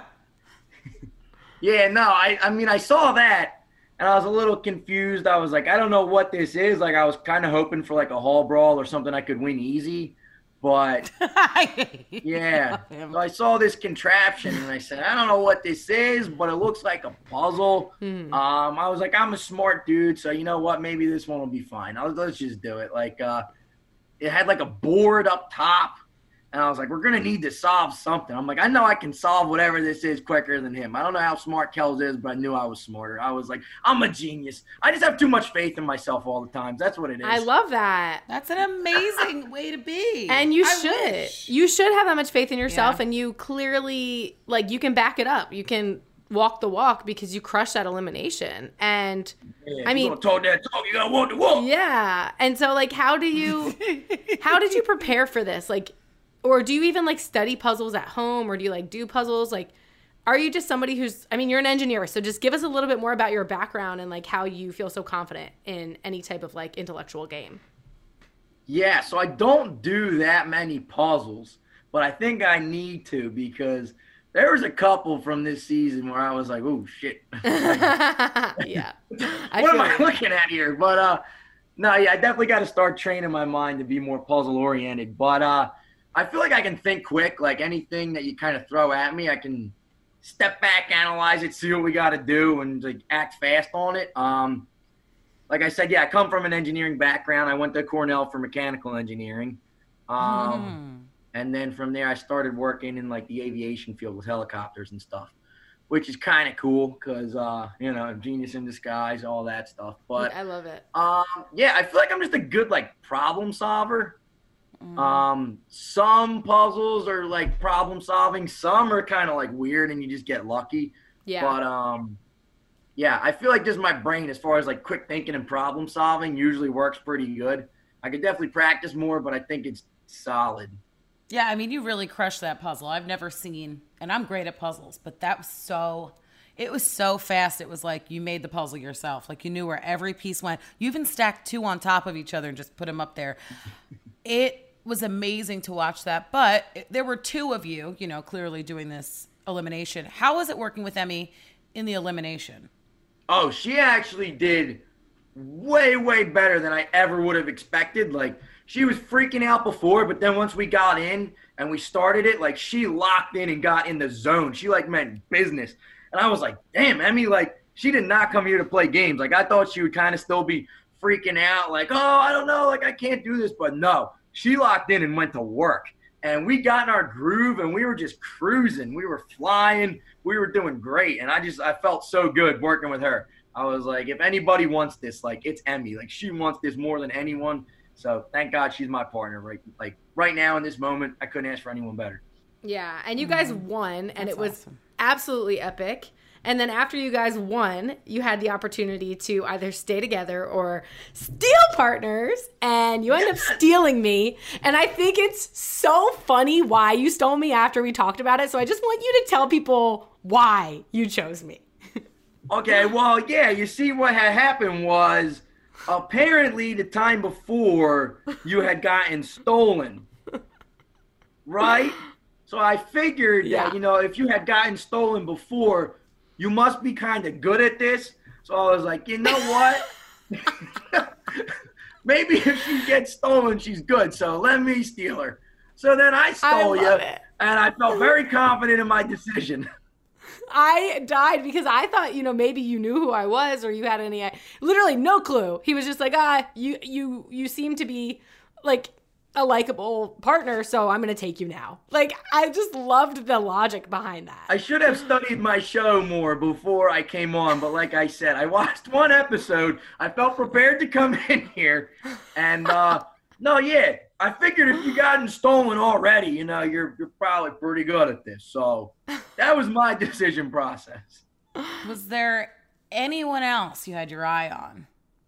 yeah, no, I, I mean, I saw that and I was a little confused. I was like, I don't know what this is. Like, I was kind of hoping for like a hall brawl or something I could win easy. But yeah, so I saw this contraption and I said, I don't know what this is, but it looks like a puzzle. Hmm. Um, I was like, I'm a smart dude, so you know what? Maybe this one will be fine. I was, let's just do it. Like, uh, it had like a board up top, and I was like, we're gonna need to solve something. I'm like, I know I can solve whatever this is quicker than him. I don't know how smart Kels is, but I knew I was smarter. I was like, I'm a genius. I just have too much faith in myself all the time. That's what it is. I love that. That's an amazing way to be. And you I should. wish. You should have that much faith in yourself, Yeah. and you clearly, like, you can back it up. You can walk the walk because you crushed that elimination. And Yeah, I you mean, gonna talk that talk, you gotta walk the walk. yeah. And so like, how do you, how did you prepare for this? Like, or do you even like study puzzles at home, or do you like do puzzles? Like, are you just somebody who's, I mean, you're an engineer, so just give us a little bit more about your background and like how you feel so confident in any type of like intellectual game. Yeah, so I don't do that many puzzles, but I think I need to because there was a couple from this season where I was like, oh shit. Yeah. I What am feel I it. looking at here? But uh no, yeah, I definitely got to start training my mind to be more puzzle oriented. But uh I feel like I can think quick. Like anything that you kind of throw at me, I can step back, analyze it, see what we got to do, and like act fast on it. Um, like I said, yeah, I come from an engineering background. I went to Cornell for mechanical engineering, um, mm. and then from there I started working in like the aviation field with helicopters and stuff, which is kind of cool because uh, you know, genius in disguise, all that stuff. But I love it. Um, yeah, I feel like I'm just a good like problem solver. Mm. Um, some puzzles are like problem solving. Some are kind of like weird and you just get lucky. Yeah. But um, yeah, I feel like just my brain, as far as like quick thinking and problem solving, usually works pretty good. I could definitely practice more, but I think it's solid. Yeah, I mean, you really crushed that puzzle. I've never seen, and I'm great at puzzles, but that was so, it was so fast. It was like you made the puzzle yourself. Like you knew where every piece went. You even stacked two on top of each other and just put them up there. It was amazing to watch that, but there were two of you, you know, clearly doing this elimination. How was it working with Emmy in the elimination? Oh, she actually did way, way better than I ever would have expected. Like, she was freaking out before, but then once we got in and we started it, like, she locked in and got in the zone. She, like, meant business. And I was like, damn, Emmy, like, she did not come here to play games. Like, I thought she would kind of still be freaking out, like, oh, I don't know, like, I can't do this. But no. She locked in and went to work, and we got in our groove, and we were just cruising. We were flying. We were doing great, and I just I felt so good working with her. I was like, if anybody wants this, like, it's Emmy. Like, she wants this more than anyone. So thank God she's my partner. Right, like right now in this moment, I couldn't ask for anyone better. Yeah, and you guys mm-hmm. won, and That's it was awesome. Absolutely epic. And then after you guys won, you had the opportunity to either stay together or steal partners, and you end up stealing me. And I think it's so funny why you stole me after we talked about it. So I just want you to tell people why you chose me. Okay, well, yeah, you see what had happened was apparently the time before you had gotten stolen, right? So I figured Yeah. that, you know, if you had gotten stolen before, you must be kind of good at this. So I was like, you know what? Maybe if she gets stolen, she's good. So let me steal her. So then I stole I you, love it. and I felt very confident in my decision. I died because I thought, you know, maybe you knew who I was or you had any, literally no clue. He was just like, ah, you, you, you seem to be like a likable partner, so I'm going to take you now. Like, I just loved the logic behind that. I should have studied my show more before I came on, but like I said, I watched one episode. I felt prepared to come in here, and uh, no, yeah, I figured if you gotten stolen already, you know, you're you're probably pretty good at this. So that was my decision process. Was there anyone else you had your eye on?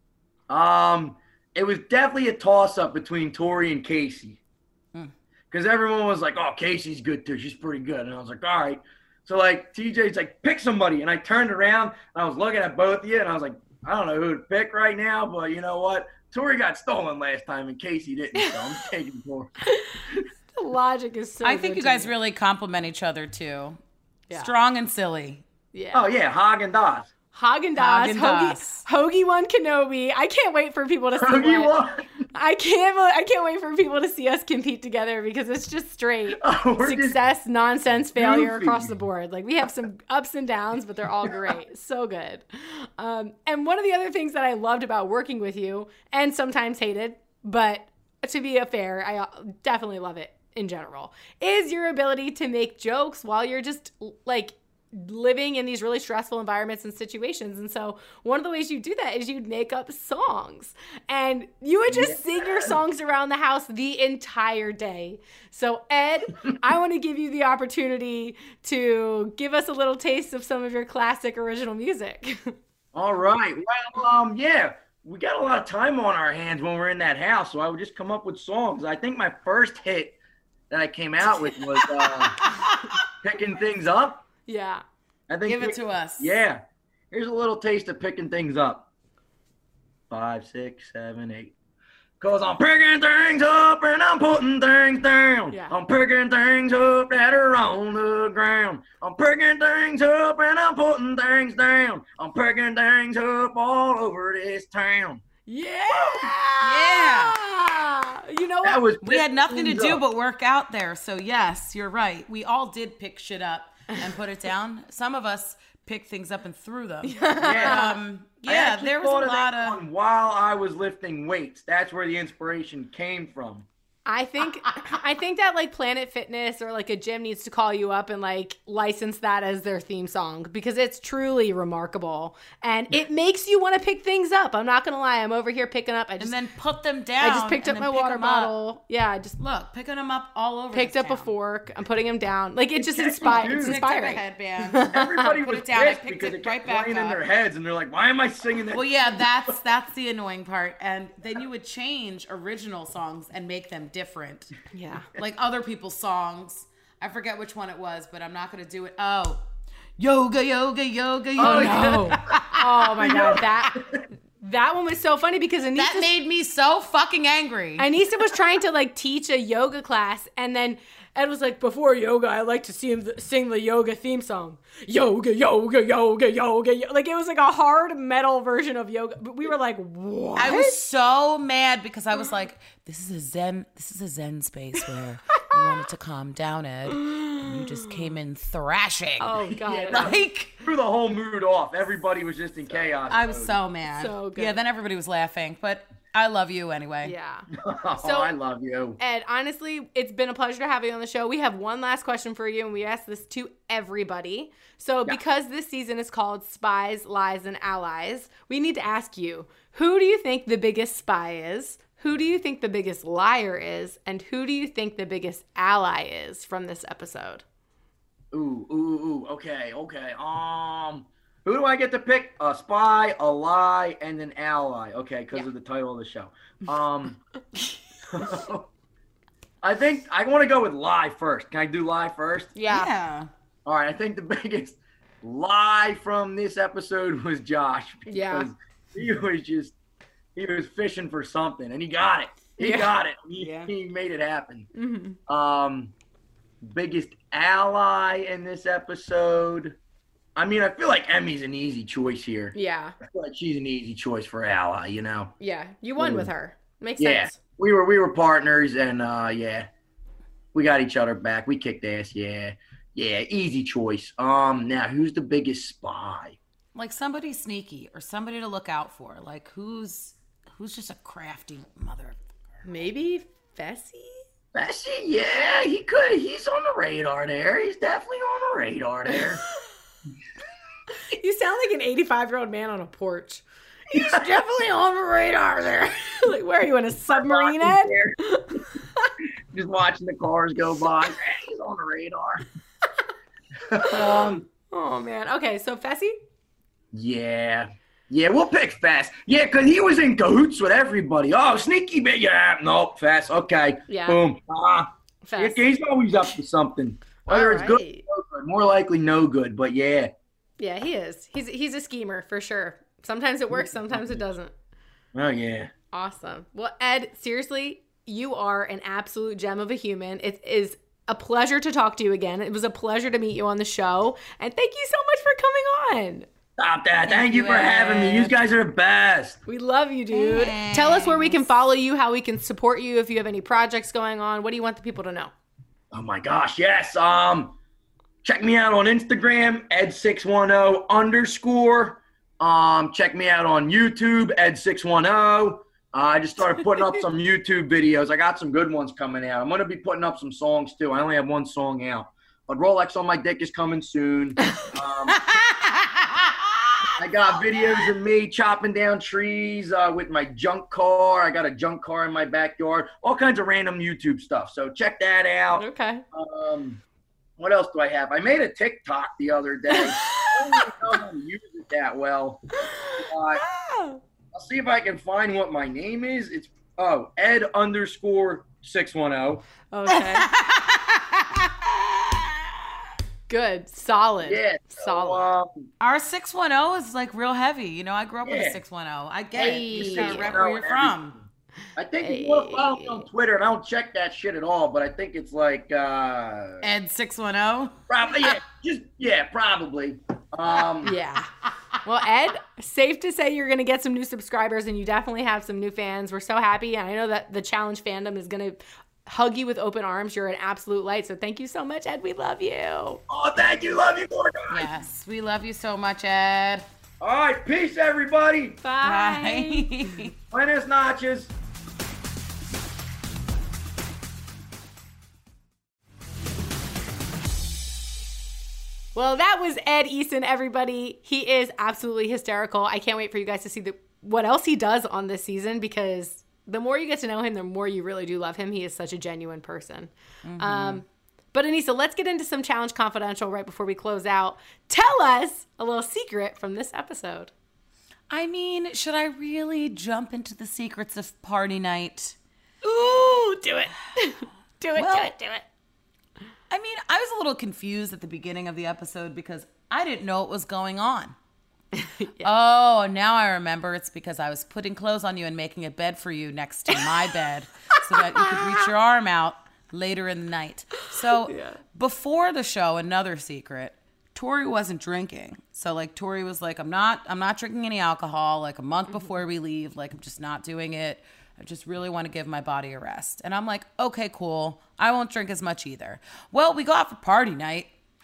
Um, it was definitely a toss-up between Tori and Casey. Because hmm. everyone was like, oh, Casey's good too. She's pretty good. And I was like, all right. So, like, T J's like, pick somebody. And I turned around, and I was looking at both of you, and I was like, I don't know who to pick right now, but you know what? Tori got stolen last time, and Casey didn't, so I'm taking Tori. The logic is so I think good you to guys me. really complement each other, too. Yeah. Strong and silly. Yeah. Oh, yeah, Haagen-Dazs. Haagen-Dazs, Haagen-Dazs. Hoagie, Hoagie won Kenobi. I can't wait for people to see Hoagie what- won. I can't. I can't wait for people to see us compete together because it's just straight Oh, we're just success, nonsense, failure goofy. across the board. Like we have some ups and downs, but they're all great. So good. Um, and one of the other things that I loved about working with you, and sometimes hated, but to be a fair, I definitely love it in general, is your ability to make jokes while you're just like living in these really stressful environments and situations. And so one of the ways you do that is you'd make up songs and you would just yeah. sing your songs around the house the entire day. So Ed, I want to give you the opportunity to give us a little taste of some of your classic original music. All right. Well, um, yeah, we got a lot of time on our hands when we're in that house. So I would just come up with songs. I think my first hit that I came out with was uh, Picking Things Up. Yeah. I think Give it to us. Yeah. Here's a little taste of Picking Things Up. Five, six, seven, eight. Cause I'm picking things up and I'm putting things down. Yeah. I'm picking things up that are on the ground. I'm picking things up and I'm putting things down. I'm picking things up all over this town. Yeah. Yeah. You know what? That was we had nothing to do up. but work out there. So yes, you're right. We all did pick shit up and put it down. Some of us picked things up and threw them. Yeah. Um, yeah, there was a lot of... While I was lifting weights, that's where the inspiration came from. I think I think that like Planet Fitness or like a gym needs to call you up and like license that as their theme song because it's truly remarkable and it makes you want to pick things up. I'm not gonna lie, I'm over here picking up. I just and then put them down. I just picked up my water bottle. Up. Yeah, I just look picking them up all over. Picked up town. a fork. I'm putting them down. Like it just inspires. It's inspiring. A headband. Everybody put was it down. I pissed picked because it it right kept back playing up. in their heads, and they're like, "Why am I singing that?" Well, yeah, that's that's the annoying part. And then you would change original songs and make them different. Yeah. Like other people's songs. I forget which one it was, but I'm not going to do it. Oh, yoga, yoga, yoga, yoga. Oh, no. Oh, my God. That that one was so funny because Anissa... That made me so fucking angry. Anissa was trying to, like, teach a yoga class, and then Ed was like, before yoga, I like to sing the, sing the yoga theme song. Yoga, yoga, yoga, yoga, yoga. Like, it was like a hard metal version of yoga. But we were like, what? I was so mad because I was like, this is a zen, this is a zen space where you wanted to calm down, Ed. And you just came in thrashing. Oh, God. Yeah, like, threw the whole mood off. Everybody was just in chaos. I was so mad. So good. Yeah, then everybody was laughing, but I love you anyway. Yeah. Oh, So- I love you. Ed, honestly, it's been a pleasure to have you on the show. We have one last question for you, and we ask this to everybody. So Yeah. because this season is called Spies, Lies, and Allies, we need to ask you, who do you think the biggest spy is? Who do you think the biggest liar is? And who do you think the biggest ally is from this episode? Ooh, ooh, ooh. Okay, okay. Um, who do I get to pick? A spy, a lie, and an ally. Okay, because Yeah. of the title of the show. Um, I think I want to go with lie first. Can I do lie first? Yeah. All right. I think the biggest lie from this episode was Josh because Yeah. he was just he was fishing for something and he got it. He Yeah. got it. He, Yeah. he made it happen. Mm-hmm. Um, biggest ally in this episode. I mean, I feel like Emmy's an easy choice here. Yeah. I feel like she's an easy choice for ally. You know. Yeah. You won with her. Makes Yeah. sense. We were we were partners and uh, yeah, we got each other back. We kicked ass. Yeah. Yeah. Easy choice. Um. Now, who's the biggest spy? Like somebody sneaky or somebody to look out for. Like who's who's just a crafty mother. Maybe Fessy? Bessie, yeah, he could. He's on the radar there. He's definitely on the radar there. You sound like an eighty-five-year-old man on a porch. He's definitely on the radar there. Like, where are you, in a submarine, Ed? Just watching the cars go by. He's on the radar. um, Oh, man. Okay, so Fessy? yeah. Yeah, we'll pick Fast. Yeah, because he was in cahoots with everybody. Oh, sneaky bit. Yeah, nope, Fast. Okay. Yeah. Boom. Ah. Fess. He's always up to something. Whether All it's good right. or no good. More likely no good, but yeah. Yeah, he is. He's he's a schemer for sure. Sometimes it works, sometimes it doesn't. Oh, yeah. Awesome. Well, Ed, seriously, you are an absolute gem of a human. It is a pleasure to talk to you again. It was a pleasure to meet you on the show. And thank you so much for coming on. Stop that. Thank, Thank you you, for having me. You Ed. guys are the best. We love you, dude. Tell us where we can Thanks. follow you, how we can support you, if you have any projects going on. What do you want the people to know? Oh my gosh, yes. Um, check me out on Instagram, ed six one zero underscore. Um, check me out on YouTube, ed six one zero. Uh, I just started putting up some YouTube videos. I got some good ones coming out. I'm gonna be putting up some songs too. I only have one song out. A Rolex on my dick is coming soon. Um, I got videos of me chopping down trees uh, with my junk car. I got a junk car in my backyard. All kinds of random YouTube stuff. So check that out. Okay. Um, what else do I have? I made a TikTok the other day. I don't even know how to use it that well. Uh, I'll see if I can find what my name is. It's oh Ed underscore six one zero. Okay. Good. Solid. Yeah. Solid. So, um, Our six one zero is like real heavy. You know, I grew up with a Yeah. six one zero. I get it. You just gotta Hey. rep where you're from. I think if you want to follow me Hey. on Twitter, and I don't check that shit at all, but I think it's like uh, Ed six one zero. probably yeah, just yeah, probably. Um, Yeah. Well, Ed, safe to say you're going to get some new subscribers and you definitely have some new fans. We're so happy. And I know that the challenge fandom is going to hug you with open arms. You're an absolute light. So thank you so much, Ed. We love you. Oh, thank you, love you more, guys. Yes, we love you so much, Ed. All right, peace, everybody. Bye. Bye. Buenas noches. Well, that was Ed Eason, everybody. He is absolutely hysterical. I can't wait for you guys to see the, what else he does on this season, because the more you get to know him, the more you really do love him. He is such a genuine person. Mm-hmm. Um, but Anissa, let's get into some Challenge Confidential right before we close out. Tell us a little secret from this episode. I mean, should I really jump into the secrets of party night? Ooh, do it. do it, Well, do it, do it. I mean, I was a little confused at the beginning of the episode because I didn't know what was going on. Yeah. Oh, now I remember. It's because I was putting clothes on you and making a bed for you next to my bed so that you could reach your arm out later in the night. So Yeah. before the show, another secret, Tori wasn't drinking. So like Tori was like, I'm not, I'm not drinking any alcohol. Like a month Mm-hmm. before we leave, like I'm just not doing it. I just really want to give my body a rest. And I'm like, okay, cool. I won't drink as much either. Well, we go out for party night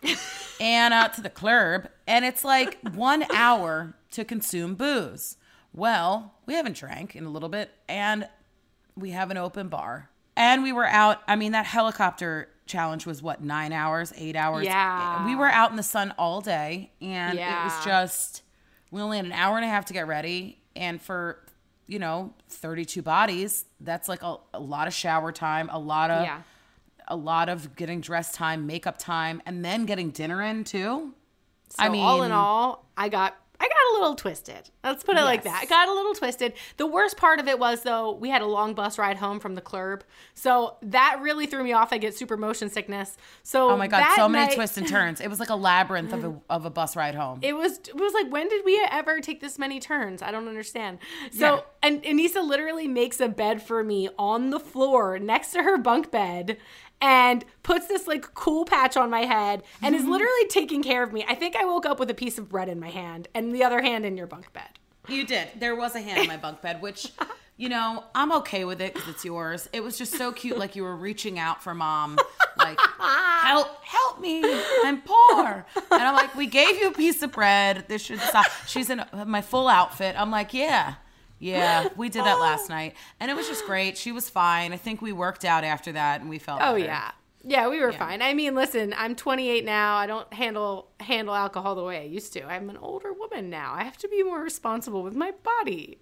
and uh, to the club, and it's like one hour to consume booze. Well, we haven't drank in a little bit, and we have an open bar. And we were out, I mean, that helicopter challenge was what, nine hours, eight hours? Yeah. We were out in the sun all day, and Yeah. it was just, we only had an hour and a half to get ready. And for, you know, thirty-two bodies, that's like a, a lot of shower time, a lot of, Yeah. a lot of getting dressed time, makeup time, and then getting dinner in too. So I mean, all in all, I got I got a little twisted. Let's put it like Yes. that. I got a little twisted. The worst part of it was, though, we had a long bus ride home from the club. So that really threw me off. I get super motion sickness. So oh my God, that so many night- twists and turns. It was like a labyrinth of a, of a bus ride home. It was it was like, when did we ever take this many turns? I don't understand. So Yeah. and Anissa literally makes a bed for me on the floor next to her bunk bed and puts this like cool patch on my head and is literally taking care of me. I think I woke up with a piece of bread in my hand and the other hand in your bunk bed. You did. There was a hand in my bunk bed, which, you know, I'm okay with it because it's yours. It was just so cute, like you were reaching out for mom, like, help, help me, I'm poor. And I'm like, we gave you a piece of bread. This should stop. She's in my full outfit. I'm like, yeah, yeah, we did that last night. And it was just great. She was fine. I think we worked out after that and we felt Oh better. yeah. Yeah, we were Yeah. fine. I mean, listen, I'm twenty-eight now. I don't handle handle alcohol the way I used to. I'm an older woman now. I have to be more responsible with my body.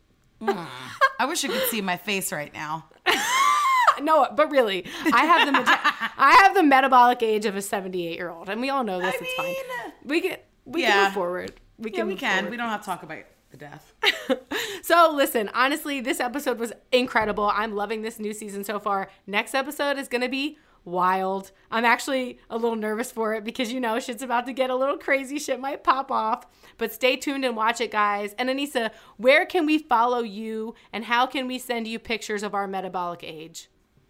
I wish you could see my face right now. No, but really, I have the meta- I have the metabolic age of a seventy-eight year old, and we all know this. I it's fine. mean, We can we can yeah. move forward. We Yeah, can we move can. forward. We don't have to talk about the death. So listen, honestly, this episode was incredible. I'm loving this new season so far. Next episode is gonna be wild. I'm actually a little nervous for it because, you know, shit's about to get a little crazy. Shit might pop off. But stay tuned and watch it, guys. And Anissa, where can we follow you and how can we send you pictures of our metabolic age?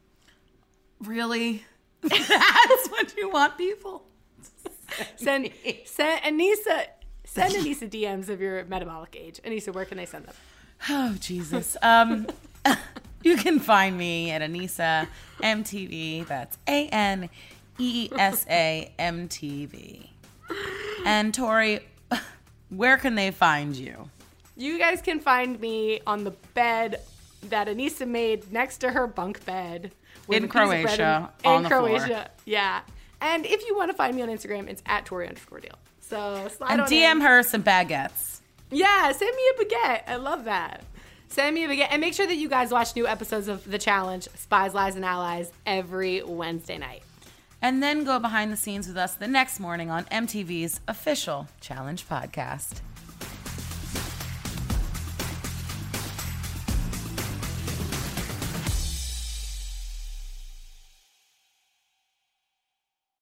Really? That's what you want people? Send send Anissa send Anissa D Ms of your metabolic age. Anissa, where can they send them? Oh, Jesus. Um, you can find me at Anissa M T V. That's A N E S A M T V. And Tori, where can they find you? You guys can find me on the bed that Anissa made next to her bunk bed. with In a piece of bread Croatia, in, on in the Croatia. floor. Yeah. And if you want to find me on Instagram, it's at Tori underscore Deal. So slide And on D M in. her some baguettes. Yeah, send me a baguette. I love that. Send me a baguette. And make sure that you guys watch new episodes of The Challenge, Spies, Lies, and Allies every Wednesday night. And then go behind the scenes with us the next morning on M T V's official Challenge podcast.